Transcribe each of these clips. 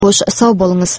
Қош сау болыңыз.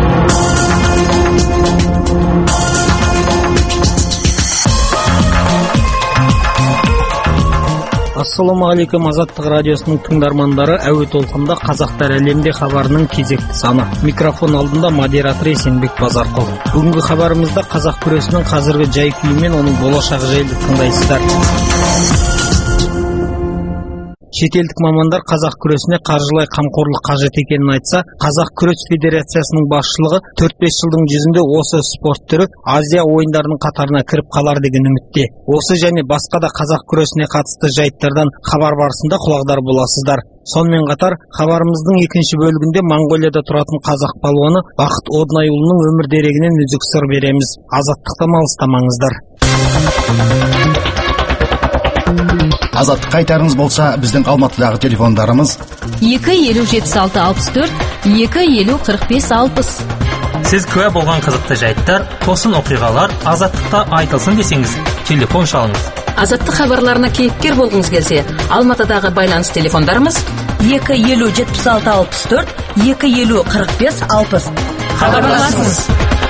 Ассалаумағалейкум, Азаттық радиосының тыңдармандары, әуе толқында қазақтар әлемде хабарының кезекті саны. Микрофон алдында модератор Есенбек Базарқұл. Бүгінгі хабарымызда қазақ күресінің қазіргі жай-күйі мен оның болашағы жайлы тыңдайсыздар. Шетелдік мамандар қазақ күресіне қаржылай қамқорлық қажет екенін айтса, Қазақ күрес федерациясының басшылығы 4-5 жылдың жүзінде осы спорт түрі Азия ойындарының қатарына кіріп қалар деген үмітте. Осы және басқа да қазақ күресіне қатысты жайттардан хабар барысында құлағдар боласыздар. Сонымен қатар, хабарымыздың екінші бөлігінде Моңғолияда тұратын қазақ палуаны Бақыт Однайұлының өмір дерегінен үзік сыр береміз. Азаттықтан алыстамаңыздар. Азаттық қайтарыңыз болса, біздің Алматыдағы телефондарымыз 2507664, 2504560. Сіз куә болған қызықты жайттар, тосын оқиғалар Азаттықта айтылсын десеңіз, телефон шалыңыз. Азаттық хабарларына кейіпкер болғыңыз келсе, Алматыдағы байланыс телефондарымыз 2507664, 2504560. Хабарласыңыз.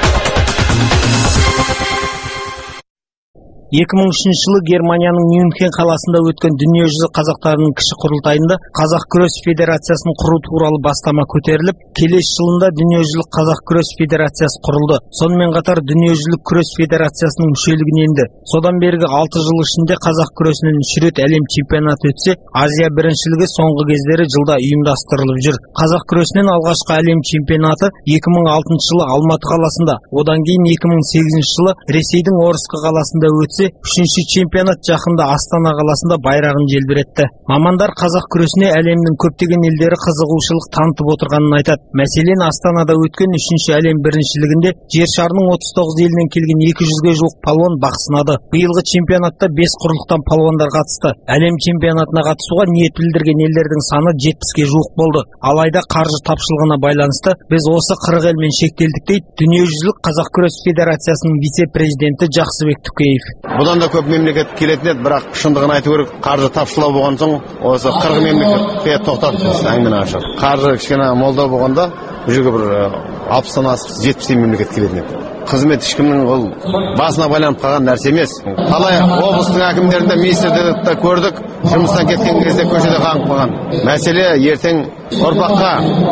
2003 жылы Германияның Мюнхен қаласында өткен дүниежүзі қазақтарының кіші құрылтайында Қазақ күрес федерациясын құру туралы бастама көтеріліп, келесі жылында дүниежүзілік қазақ күрес федерациясы құрылды. Сонымен қатар дүниежүзілік күрес федерациясының мүшелігіне енді. Содан бергі 6 жыл ішінде қазақ күресінен 3 рет әлем чемпионаты өтсе, Азия біріншілігі соңғы кездері жылда ұйымдастырылып жүр. Қазақ күресінен алғашқы әлем чемпионаты 2006 жылы Алматы қаласында, одан кейін 2008 жылы Ресейдің Орск қаласында өтсе, үшінші чемпионат жақында Астана қаласында байрағын желбіретті. Мамандар қазақ күресіне әлемнің көптеген елдері қызығушылық танытып отырғанын айтады. Мәселен, Астанада өткен үшінші әлем біріншілігінде жер шарының 39 елінен келген 200-ге жуық палуан бақ сынады. Биылғы чемпионатта 5 құрлықтан палуандар қатысты. Әлем чемпионатына қатысуға ниет білдірген елдердің саны 70-ге жуық болды. Алайда қаржы тапшылығына байланысты біз осы 40 елмен шектелдік дейді Дүниежүзілік қазақ күрес федерациясының вице-президенті Жақсыбек Түкеев. Бұдан да көп мемлекет келетін еді, бірақ шындығын айту керек, қаржы тапшылау болған соң осы 40 мемлекетке тоқтатып әңгімені ашып. Қаржы кішкене молдау болғанда бұл жерге бір 60-тан асып 70 мемлекет келетін еді. Қызмет ешкімнің ол басына байланып қалған нәрсе емес. Қалай облыстың әкімдерінде, министрлікте көрдік, жұмыстан кеткен кезде көшеде қаңып қалған. Мәселе ертең ұрпаққа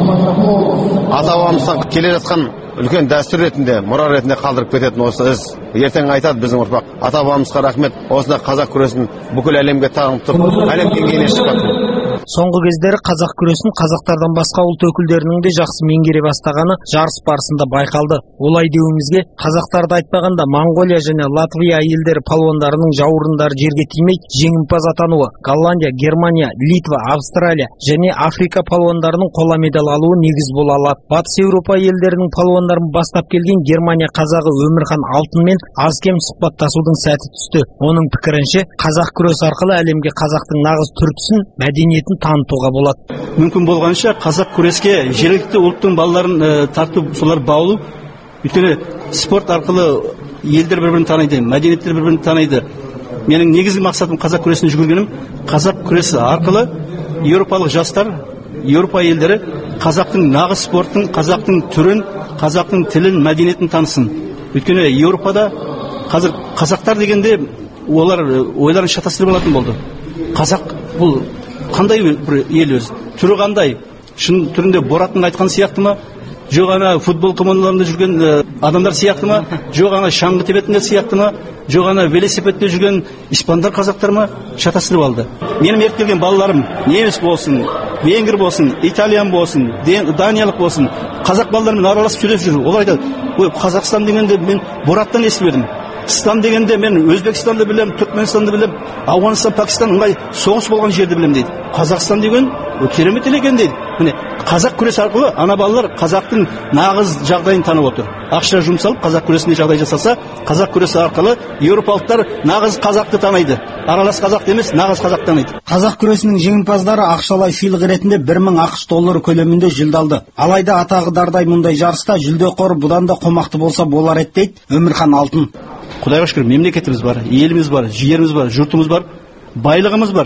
ата-бабамыздан келе жатқан үлкен дәстүр ретінде, мұра ретінде қалдырып кететін осы іс. Ертең айтады біздің ұрпақ, ата-бабамызға рахмет, осында қазақ күресін бүкіл әлемге танытып, әлем деңгейіне шыққан. Соңғы кездері қазақ күресін қазақтардан басқа ұлт өкілдерінің де жақсы меңгере бастағаны жарыс барысында байқалды. Олай деуімізге, қазақтарды айтпағанда Моңғолия және Латвия елдері палуандарының жауырындары жерге тимей жеңімпаз атануы, Голландия, Германия, Литва, Австралия және Африка палуандарының қола медаль алуы негіз бола алады. Батыс Еуропа елдерінің палуандарын бастап келген Германия қазағы Өмірхан Алтынмен аз-кем сұхбаттасудың сәті түсті. Оның пікірінше, қазақ күрес арқылы әлемге қазақтың нағыз түр-түсін, мәдениетін танытуға болады. Мүмкін болғанша қазақ күреске жергілікті ұлттың балаларын тартып, солар баулу. Өйткені спорт арқылы елдер бір-бірін таниды, мәдениеттер бір-бірін таниды. Менің негізгі мақсатым қазақ күресіне жүгіргенім, қазақ күресі арқылы еуропалық жастар, Еуропа елдері қазақтың нағыз спорттың, қазақтың түрін, қазақтың тілін, мәдениетін танысын. Өйткені Еуропада қазір қазақтар дегенде олар ойларын шатастырып алатын болды. Қазақ бұл қандай бір ел өз? Түрі қандай? Шын түрінде Бораттың айтқан сияқты ма? Жоқ ана футбол командаларында жүрген адамдар сияқты ма? Жоқ ана шаңғы тебетіндер сияқты ма? Жоқ ана велосипедте жүрген испандар қазақтар ма? Шатастырып алды. Менің еріп келген балаларым неміс болсын, венгр болсын, итальян болсын, даниялық болсын, қазақ балаларымен араласып сөйлесіп жүр. Олар айтады, ой, Қазақстан дегенде мен Бораттан естіп едім. Қыстан дегенде мен Өзбекстанды білем, Түркменстанды білем, Ауғанстан, Пакистан ыңғай соғыс болған жерді білем дейді. Қазақстан деген керемет ел екен дейді. Міне, қазақ күрес арқылы ана балалар қазақтың нағыз жағдайын танып отыр. Ақша жұмсалып, қазақ күресіне жағдай жасаса, қазақ күресі арқылы еуропалықтар нағыз қазақты таниды. Аралас қазақ емес, нағыз қазақ таниды. Қазақ күресінің жеңімпаздары ақшалай сыйлық ретінде 1000 ақш доллары көлемінде жүлде алды. Алайда атағы дардай мұндай жарыста жүлде қоры бұдан да қомақты болса болар еді дейді Өмірхан Алтын. Құдайға шүкір, мемлекетіміз бар, еліміз бар, жеріміз бар, жұртымыз бар, байлығымыз бар.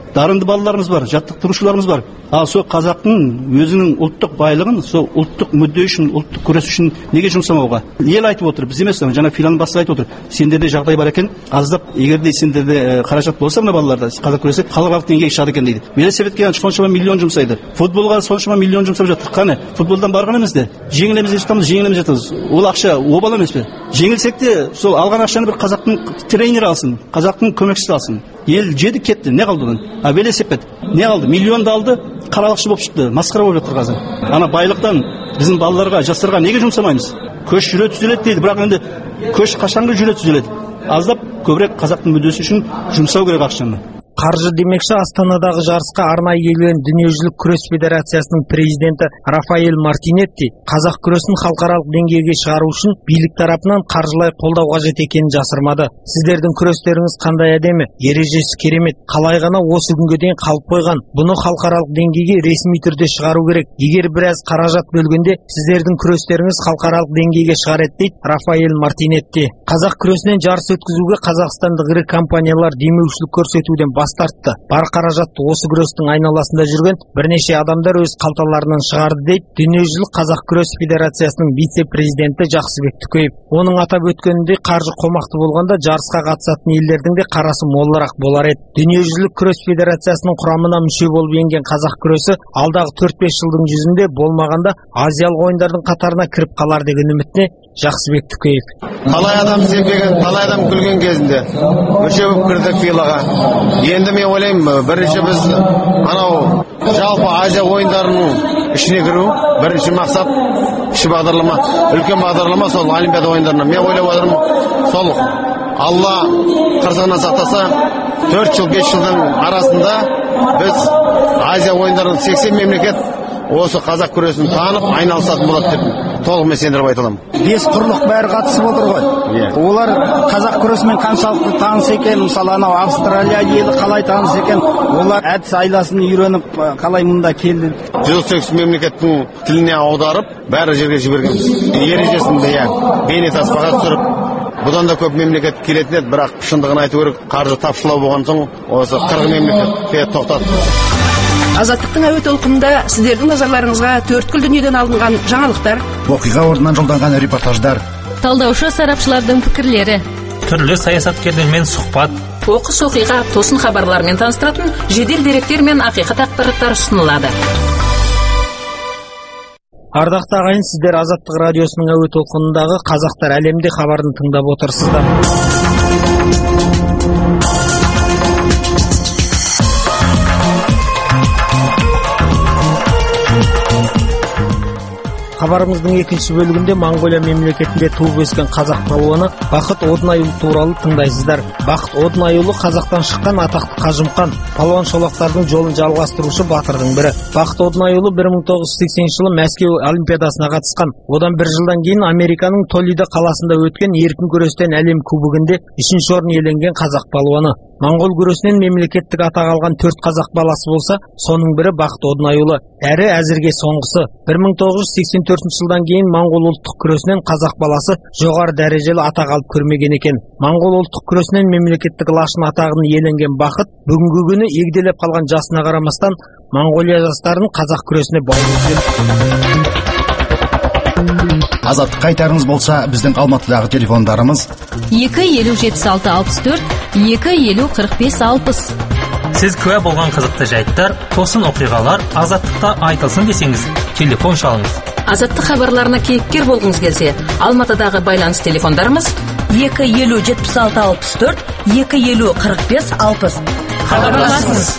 дарынды балаларымыз бар, жаттықтырушыларымыз бар. Ал сол қазақтың өзінің ұлттық байлығын, сол ұлттық мүдде үшін, ұлттық күрес үшін неге жұмсамауға? Ел айтып отыр, біз емес, жаңа филан бастығы айтып отыр. Сендерде жағдай бар екен, аздап, егерде сендерде қаражат болса мына балаларда қазақ күресі халықаралық деңгейге шығады екен дейді. Велосипедке соншама миллион жұмсайды. Футболға соншама миллион жұмсап жатыр. Қане, футболдан барған емес де. Жеңілеміз жатамыз. Ол ақша обал емес пе? Жеңілсек те сол алған ақшаны бір қазақтың тренері алсын, қазақтың көмекшісі алсын. Ел жеді кетті, не қалды одан? Велосипед не қалды? Миллионды алды, қаралықшы болып шықты, масқара болып жатыр қазір. Ана байлықтан біздің балаларға, жастарға неге жұмсамаймыз? Көш жүре түзеледі дейді, бірақ енді көш қашанғы жүре түзеледі? Аздап көбірек қазақтың мүддесі үшін жұмсау керек ақшаны. Қаржы демекші Астанадағы жарысқа арнайы келген Дүниежүзілік күрес федерациясының президенті Рафаэль Мартинетти қазақ күресін халықаралық деңгейге шығару үшін билік тарапынан қаржылай қолдау қажет екенін жасырмады. Сіздердің күрестеріңіз қандай әдемі, ережесі керемет, қалай ғана осы күнге дейін қалып қойған. Бұны халықаралық деңгейге ресми түрде шығару керек. Егер біраз қаражат бөлгенде сіздердің күрестеріңіз халықаралық деңгейге шығар еді дейді Рафаэль Мартинетти. Қазақ күресінен жарыс өткізуге қазақстандық ірі компаниялар демеушілік көрсетуден бас тартты. Бар қаражатты осы күрестің айналасында жүрген бірнеше адамдар өз қалталарынан шығарды дейді Дүниежүзілік қазақ күрес федерациясының вице-президенті Жақсыбек Түкеев. Оның атап өткеніндей, қаржы қомақты болғанда жарысқа қатысатын елдердің де қарасы молырақ болар еді. Дүниежүзілік күрес федерациясының құрамына мүше болып енген қазақ күресі алдағы 4-5 жылдың жүзінде болмағанда Азиялық ойындардың қатарына кіріп қалар деген үмітіне Жақсыбек Түкеев. Талай адам сенбеген, талай адам күлген кезінде мүше болып кірдік филаға. Енді мен ойлаймын, бірінші біз анау жалпы Азия ойындарының ішіне кіру, бірінші мақсат, кіші бағдарлама, үлкен бағдарлама сол Олимпиада ойындарына. Мен ойлап отырмын, сол Алла қырсығынан сақтаса, 4 жыл 5 жылдың арасында біз Азия ойындарының 80 мемлекет осы қазақ күресін танып айналысатын болады деп толық мен сендіріп айта аламын. 5 құрлық бәрі қатысып отыр ғой. Олар қазақ күресімен қаншалықты таныс екен, мысалы анау Австралия елі қалай таныс екен, олар әдіс айласын үйреніп қалай мұнда келді. 180 мемлекеттің тіліне аударып, бәрі жерге жібергенбіз. Ережесін бейнетаспаға түсіріп, бұдан да көп мемлекет келетін еді, бірақ шындығын айту керек, қаржы тапшылау болған соң осы 40 мемлекетке тоқтады. Азаттықтың әуе толқынында сіздердің назарларыңызға төрткүл дүниеден алынған жаңалықтар, Оқиға орнынан жолданған репортаждар, талдаушы сарапшылардың пікірлері, түрлі саясаткерлермен сұхбат, оқыс оқиға тосын хабарлармен таныстыратын жедел деректер мен ақиқат ақпараттар ұсынылады. Ардақты ағайын, сіздер Азаттық радиосының әуе толқынындағы қазақтар әлемде хабарын тыңдап отырсыздар. Хабарымыздың екінші бөлігінде Моңғолия мемлекетінде туып өскен қазақ палуаны Бақыт Одынайұлы туралы тыңдайсыздар. Бақыт Одынайұлы қазақтан шыққан атақты қажымқан, палуан шолақтардың жолын жалғастырушы батырдың бірі. Бақыт Одынайұлы 1980 жылы Мәскеу Олимпиадасына қатысқан. Одан бір жылдан кейін Американың Толидо қаласында өткен еркін күрестен әлем кубогінде 3-ші орын иеленген қазақ палуаны. Моңғол күресінен мемлекеттік атақ алған 4 қазақ баласы болса, соның бірі Бақыт Одынайұлы, әрі әзірге соңғысы. 1984 жылдан кейін Моңғол ұлттық күресінен қазақ баласы жоғары дәрежелі атақ алып көрмеген екен. Моңғол ұлттық күресінен мемлекеттік лашын атағын иеленген Бақыт бүгінгі күні егделеп қалған жасына қарамастан Моңғолия жастарын қазақ күресіне баулып. Азаттық қайтарыңыз болса, біздің Алматыдағы телефондарымыз 250-76-64, 250-45-60. Сіз куә болған қызықты жайттар, тосын оқиғалар Азаттықта айтылсын десеңіз, телефон шалыңыз. Азаттық хабарларына кейіпкер болғыңыз келсе, Алматыдағы байланыс телефондарымыз 250-76-64, 250-45-60. Хабарласыңыз.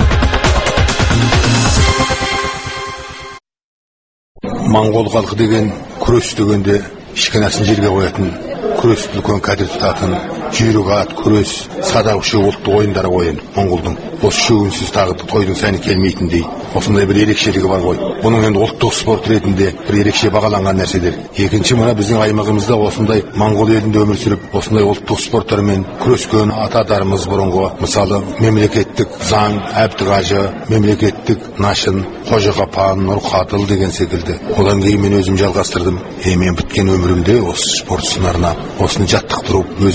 Моңғол халқы деген күрес дегенде ешкінасын жерге қоятын, күрес үлкен кәдір тұтатын, жүйрік ат, күрес, садақ үшеу ұлттық ойындары ойын Моңғолдың. Осы үшеуінсіз тағы тойдың сәні келмейтіндей, осындай бір ерекшелігі бар ғой. Бұның енді ұлттық спорт ретінде бір ерекше бағаланған нәрселер. Екінші, мына біздің аймағымызда осындай Моңғол елінде өмір сүріп, осындай ұлттық спорттармен күрескен аталарымыз бұрынғы, мысалы мемлекеттік заң, Әбдіғажы, мемлекеттік Нашын, Қожақапан, Нұрқатыл деген секілді. Одан кейін мен өзім жалғастырдым. Мен біткен өмірімде осы спорт сынарына осыны жаттықтырып, өзім күресіп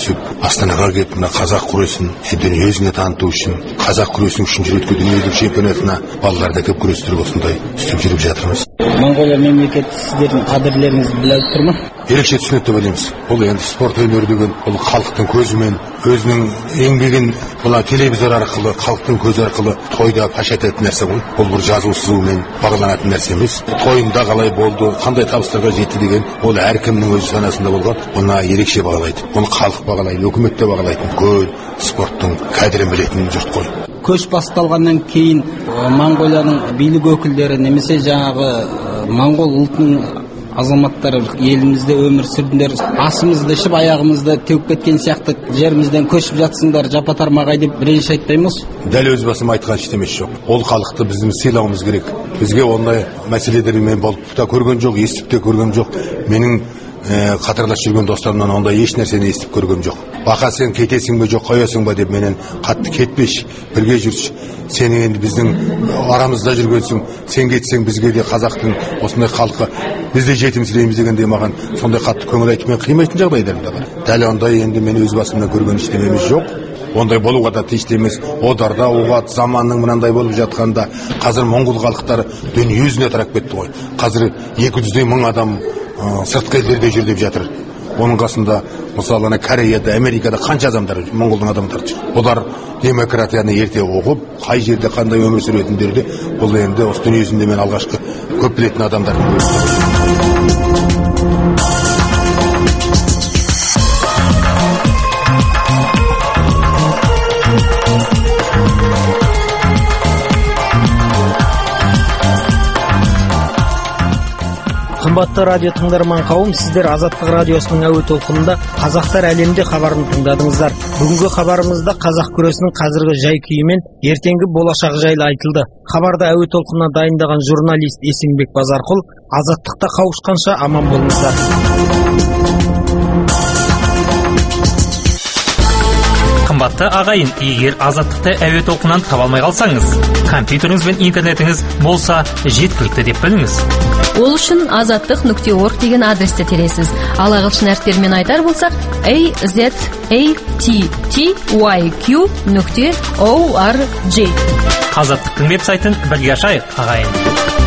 түсіп, Астанаға келіп, мына қазақ күресін дүниежүзіне таныту үшін, қазақ күресінің 3-ші рет дүниежүзілік чемпионатына балаларды әкеліп күрестерге осындай істеп жүріп жатырмыз. Моңғолия мемлекеті сіздердің қадірлеріңізді біліп тұр ма? Ерекше түсінеді деп ойлаймыз. Бұл енді спорт өнері деген, бұл халықтың көзімен, өзінің еңбегін бұла телевизор арқылы, халықтың көзі арқылы тойда паш ететін нәрсе ғой. Бұл бір жазу сызумен бағаланатын нәрсе емес. Тойында қалай болды, қандай табыстарға жетті деген, ол әркімнің өз санасында болған, оны ерекше бағалайды. Оны халық бағалайды, үкімет те бағалайды. Көл спорттың қадірін білетін жұрт қой. Көш басталғаннан кейін Моңғолияның билік өкілдері немесе жаңағы моңғол ұлтының азаматтары елімізде өмір сүрдіңдер, асымызды ішіп аяғымызды теуіп кеткен сияқты жерімізден көшіп жатсыңдар, жапа-тармағай деп реніш айтпаймыз. Дәл өз басым айтқан ештемесі жоқ. Ол халықты біздің сыйлауымыз керек. Бізге ондай мәселелермен болып та көрген жоқ, естіп те көрген жоқ. Менің қатарлас жүрген достарымнан ондай еш нәрсені естіп көрген жоқ. Бақа сен кетесің бе жоқ қоясың ба деп менен қатты кетпеш, бірге жүрші. Сен енді біздің арамызда жүргенсің, сен кетсең бізге де қазақтың осындай халқы біз де жетімсіреміз дегенде маған сондай қатты көңіл айтып мен қимайтын жағдайларым да бар. Дәл ондай енді мен өз басымнан көрген ештемеміз жоқ. Ондай болуға да тиісті емес. Одарда оғат заманның мынандай болып жатқанда қазір моңғол халықтары дүниежүзіне тарап кетті ғой. Қазір 200 мың адам сыртқы елдерде жүр деп жатыр. Оның қасында мысалы Кореяда, Америкада қанша адамдар, моңғолдың адамдары жүр. Олар демократияны ерте оқып, қай жерде қандай өмір сүретіндерді, бұл енді осы дүниесінде мен алғашқы көп білетін адамдардың бірі. Қымбатты радио тыңдарман қауым, сіздер Азаттық радиосының әуе толқынында Қазақтар әлемде хабарын тыңдадыңыздар. Бүгінгі хабарымызда қазақ күресінің қазіргі жай-күйі мен ертеңгі болашағы жайлы айтылды. Хабарды әуе толқынына дайындаған журналист Есенбек Базарқұл. Азаттықта қауышқанша аман болыңыздар. Қымбатты ағайын, егер Азаттықты әуе толқынынан таба алмай қалсаңыз, компьютеріңіз бен интернетіңіз болса жеткілікті деп біліңіз. Ол үшін azatliq.org деген адресті тересіз. Ал ағылшын әріптерімен айтар болсақ, azattyq.org. Азаттықтың веб-сайтын бірге ашайық, ағайын.